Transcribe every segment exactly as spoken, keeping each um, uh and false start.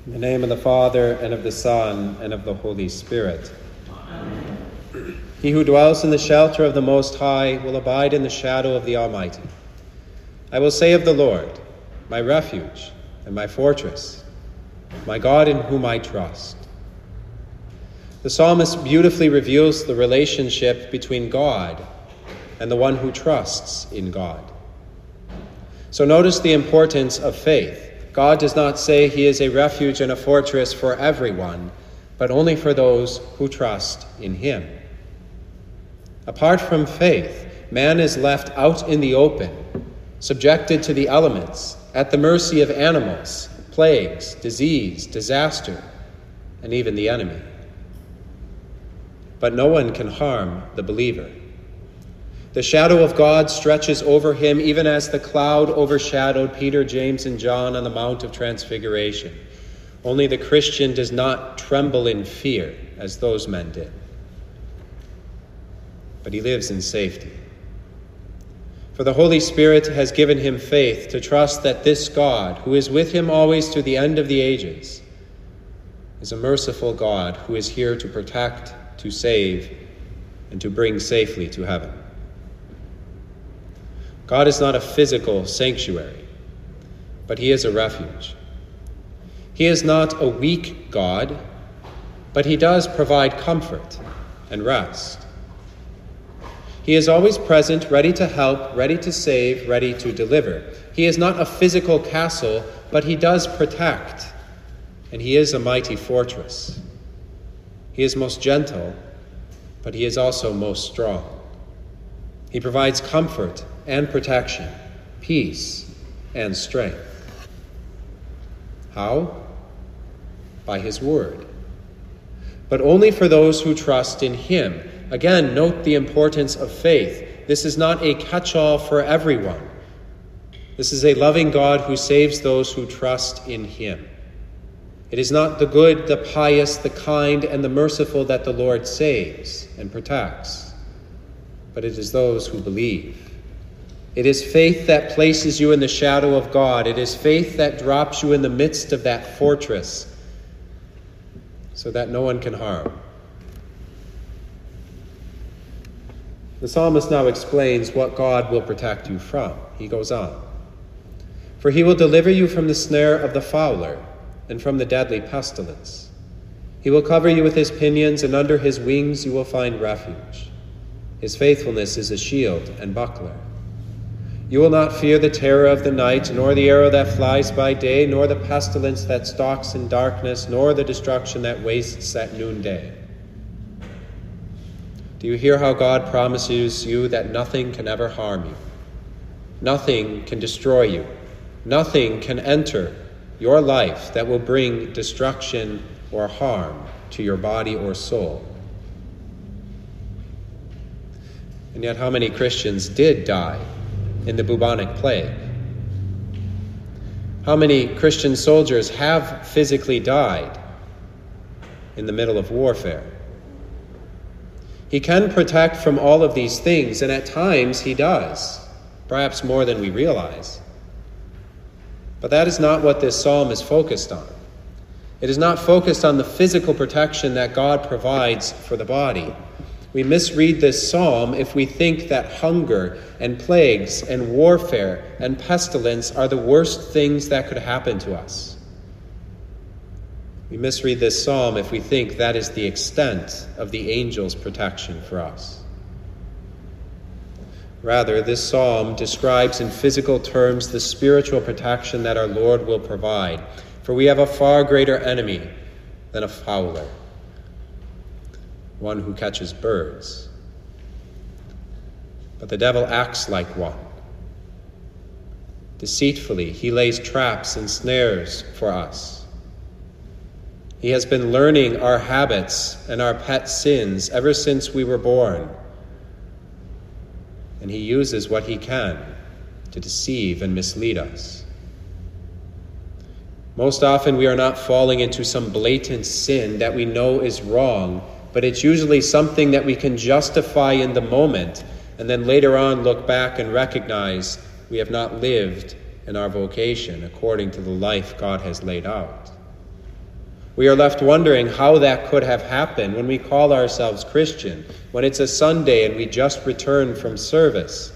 In the name of the Father, and of the Son, and of the Holy Spirit. Amen. He who dwells in the shelter of the Most High will abide in the shadow of the Almighty. I will say of the Lord, my refuge and my fortress, my God in whom I trust. The psalmist beautifully reveals the relationship between God and the one who trusts in God. So notice the importance of faith. God does not say he is a refuge and a fortress for everyone, but only for those who trust in him. Apart from faith, man is left out in the open, subjected to the elements, at the mercy of animals, plagues, disease, disaster, and even the enemy. But no one can harm the believer. The shadow of God stretches over him even as the cloud overshadowed Peter, James, and John on the Mount of Transfiguration. Only the Christian does not tremble in fear as those men did. But he lives in safety. For the Holy Spirit has given him faith to trust that this God, who is with him always to the end of the ages, is a merciful God who is here to protect, to save, and to bring safely to heaven. God is not a physical sanctuary, but he is a refuge. He is not a weak God, but he does provide comfort and rest. He is always present, ready to help, ready to save, ready to deliver. He is not a physical castle, but he does protect, and he is a mighty fortress. He is most gentle, but he is also most strong. He provides comfort and protection, peace and strength. How? By his word. But only for those who trust in him. Again, note the importance of faith. This is not a catch-all for everyone. This is a loving God who saves those who trust in him. It is not the good, the pious, the kind, and the merciful that the Lord saves and protects, but it is those who believe. It is faith that places you in the shadow of God. It is faith that drops you in the midst of that fortress so that no one can harm. The psalmist now explains what God will protect you from. He goes on, "For he will deliver you from the snare of the fowler and from the deadly pestilence. He will cover you with his pinions, and under his wings you will find refuge. His faithfulness is a shield and buckler. You will not fear the terror of the night, nor the arrow that flies by day, nor the pestilence that stalks in darkness, nor the destruction that wastes at noonday." Do you hear how God promises you that nothing can ever harm you? Nothing can destroy you. Nothing can enter your life that will bring destruction or harm to your body or soul. And yet how many Christians did die in the bubonic plague? How many Christian soldiers have physically died in the middle of warfare? He can protect from all of these things, and at times he does, perhaps more than we realize. But that is not what this psalm is focused on. It is not focused on the physical protection that God provides for the body. We misread this psalm if we think that hunger and plagues and warfare and pestilence are the worst things that could happen to us. We misread this psalm if we think that is the extent of the angel's protection for us. Rather, this psalm describes in physical terms the spiritual protection that our Lord will provide, for we have a far greater enemy than a fowler, one who catches birds. But the devil acts like one. Deceitfully, he lays traps and snares for us. He has been learning our habits and our pet sins ever since we were born. And he uses what he can to deceive and mislead us. Most often we are not falling into some blatant sin that we know is wrong, but it's usually something that we can justify in the moment and then later on look back and recognize we have not lived in our vocation according to the life God has laid out. We are left wondering how that could have happened when we call ourselves Christian, when it's a Sunday and we just returned from service.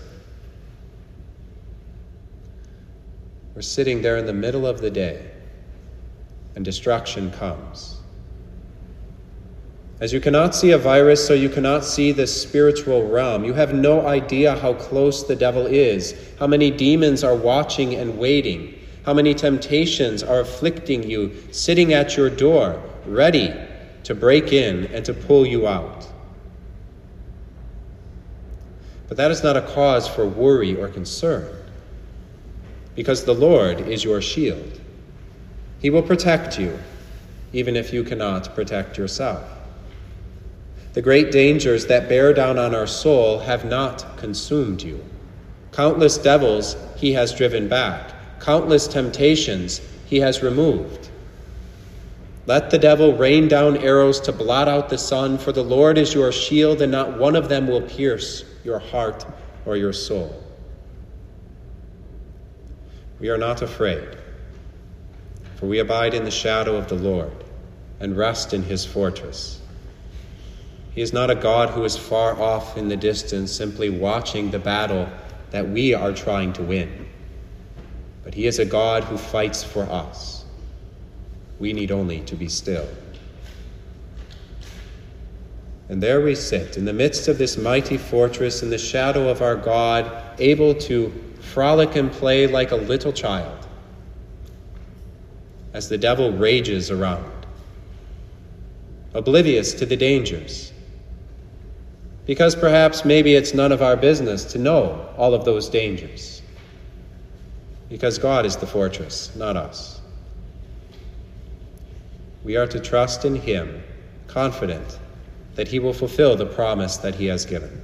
We're sitting there in the middle of the day, and destruction comes. As you cannot see a virus, so you cannot see the spiritual realm. You have no idea how close the devil is, how many demons are watching and waiting, how many temptations are afflicting you, sitting at your door, ready to break in and to pull you out. But that is not a cause for worry or concern, because the Lord is your shield. He will protect you, even if you cannot protect yourself. The great dangers that bear down on our soul have not consumed you. Countless devils he has driven back. Countless temptations he has removed. Let the devil rain down arrows to blot out the sun, for the Lord is your shield, and not one of them will pierce your heart or your soul. We are not afraid, for we abide in the shadow of the Lord and rest in his fortress. He is not a God who is far off in the distance, simply watching the battle that we are trying to win. But he is a God who fights for us. We need only to be still. And there we sit in the midst of this mighty fortress, in the shadow of our God, able to frolic and play like a little child, as the devil rages around, oblivious to the dangers, because perhaps maybe it's none of our business to know all of those dangers, because God is the fortress, not us. We are to trust in him, confident that he will fulfill the promise that he has given.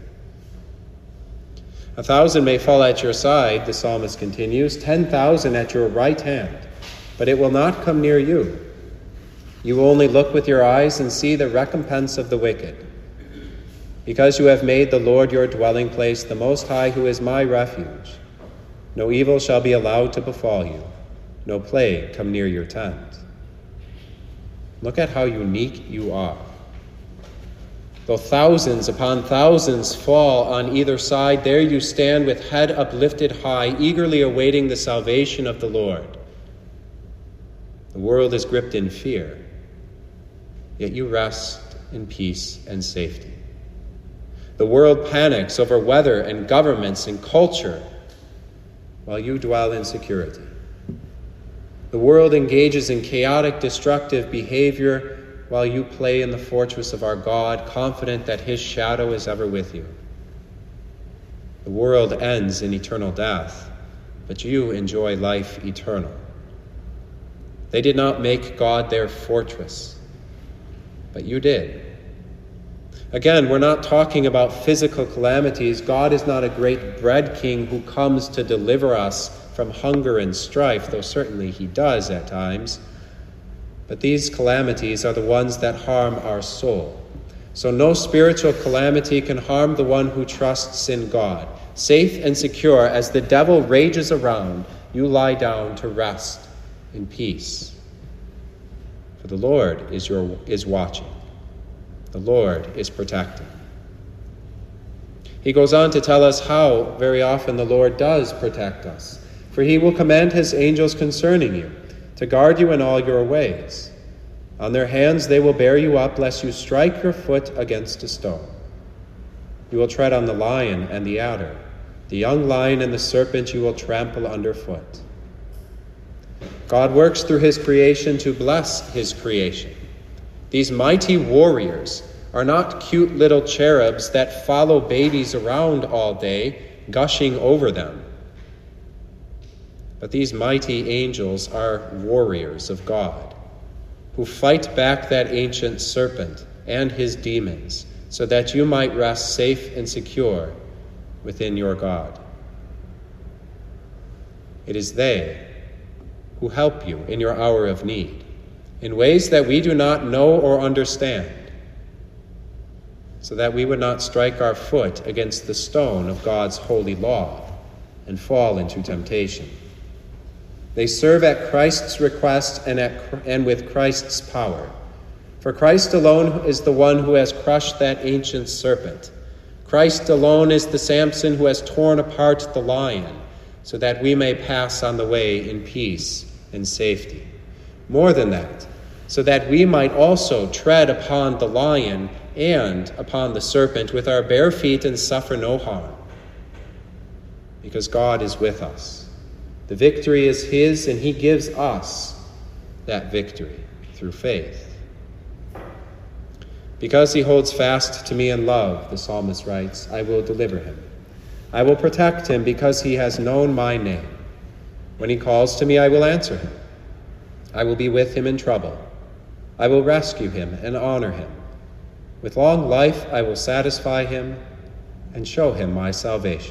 A thousand may fall at your side, the psalmist continues, ten thousand at your right hand, but it will not come near you. You will only look with your eyes and see the recompense of the wicked. Because you have made the Lord your dwelling place, the Most High, who is my refuge, no evil shall be allowed to befall you, no plague come near your tent. Look at how unique you are. Though thousands upon thousands fall on either side, there you stand with head uplifted high, eagerly awaiting the salvation of the Lord. The world is gripped in fear, yet you rest in peace and safety. The world panics over weather and governments and culture, while you dwell in security. The world engages in chaotic, destructive behavior, while you play in the fortress of our God, confident that his shadow is ever with you. The world ends in eternal death, but you enjoy life eternal. They did not make God their fortress, but you did. Again, we're not talking about physical calamities. God is not a great bread king who comes to deliver us from hunger and strife, though certainly he does at times. But these calamities are the ones that harm our soul. So no spiritual calamity can harm the one who trusts in God. Safe and secure, as the devil rages around, you lie down to rest in peace. For the Lord is your is watching. The Lord is protecting. He goes on to tell us how very often the Lord does protect us. For he will command his angels concerning you, to guard you in all your ways. On their hands they will bear you up, lest you strike your foot against a stone. You will tread on the lion and the adder. The young lion and the serpent you will trample underfoot. God works through his creation to bless his creation. These mighty warriors are not cute little cherubs that follow babies around all day, gushing over them. But these mighty angels are warriors of God, who fight back that ancient serpent and his demons, so that you might rest safe and secure within your God. It is they who help you in your hour of need, in ways that we do not know or understand, so that we would not strike our foot against the stone of God's holy law and fall into temptation. They serve at Christ's request and, at, and with Christ's power. For Christ alone is the one who has crushed that ancient serpent. Christ alone is the Samson who has torn apart the lion, so that we may pass on the way in peace and safety. More than that, so that we might also tread upon the lion and upon the serpent with our bare feet and suffer no harm. Because God is with us. The victory is his, and he gives us that victory through faith. Because he holds fast to me in love, the psalmist writes, I will deliver him. I will protect him because he has known my name. When he calls to me, I will answer him. I will be with him in trouble. I will rescue him and honor him. With long life I will satisfy him and show him my salvation.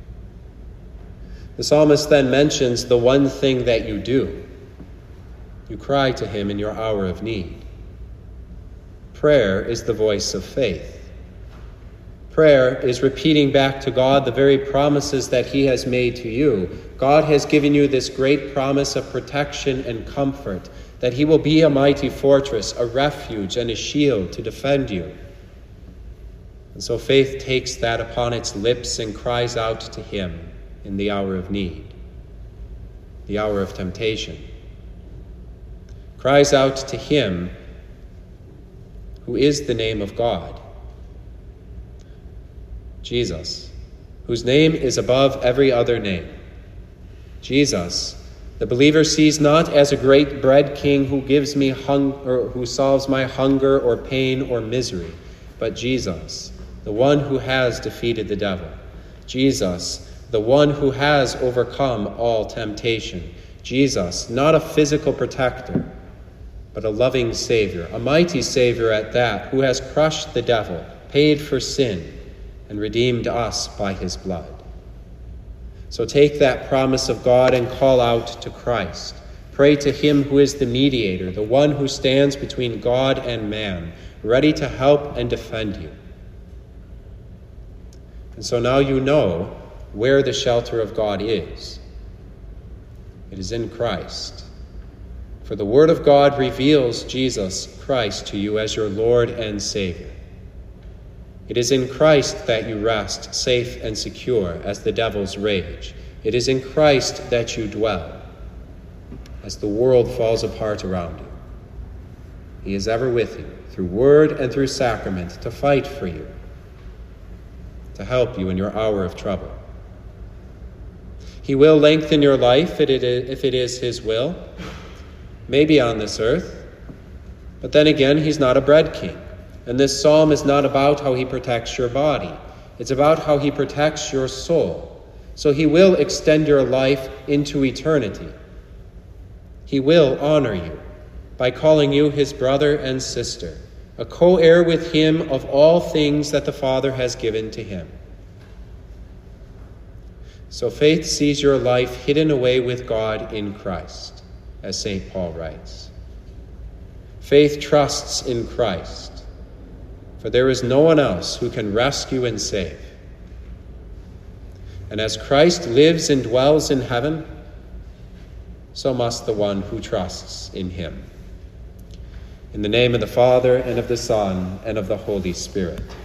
The psalmist then mentions the one thing that you do. You cry to him in your hour of need. Prayer is the voice of faith. Prayer is repeating back to God the very promises that he has made to you. God has given you this great promise of protection and comfort, that he will be a mighty fortress, a refuge, and a shield to defend you. And so faith takes that upon its lips and cries out to him in the hour of need, the hour of temptation. Cries out to him who is the name of God, Jesus, whose name is above every other name. Jesus, the believer sees not as a great bread king who gives me hung- or who solves my hunger or pain or misery, but Jesus, the one who has defeated the devil. Jesus, the one who has overcome all temptation. Jesus, not a physical protector, but a loving Savior, a mighty Savior at that, who has crushed the devil, paid for sin, and redeemed us by his blood. So take that promise of God and call out to Christ. Pray to him who is the mediator, the one who stands between God and man, ready to help and defend you. And so now you know where the shelter of God is. It is in Christ. For the Word of God reveals Jesus Christ to you as your Lord and Savior. It is in Christ that you rest safe and secure as the devils rage. It is in Christ that you dwell as the world falls apart around you. He is ever with you through word and through sacrament to fight for you, to help you in your hour of trouble. He will lengthen your life if it is his will, maybe on this earth. But then again, he's not a bread king. And this psalm is not about how he protects your body. It's about how he protects your soul. So he will extend your life into eternity. He will honor you by calling you his brother and sister, a co-heir with him of all things that the Father has given to him. So faith sees your life hidden away with God in Christ, as Saint Paul writes. Faith trusts in Christ, for there is no one else who can rescue and save. And as Christ lives and dwells in heaven, so must the one who trusts in him. In the name of the Father, and of the Son, and of the Holy Spirit.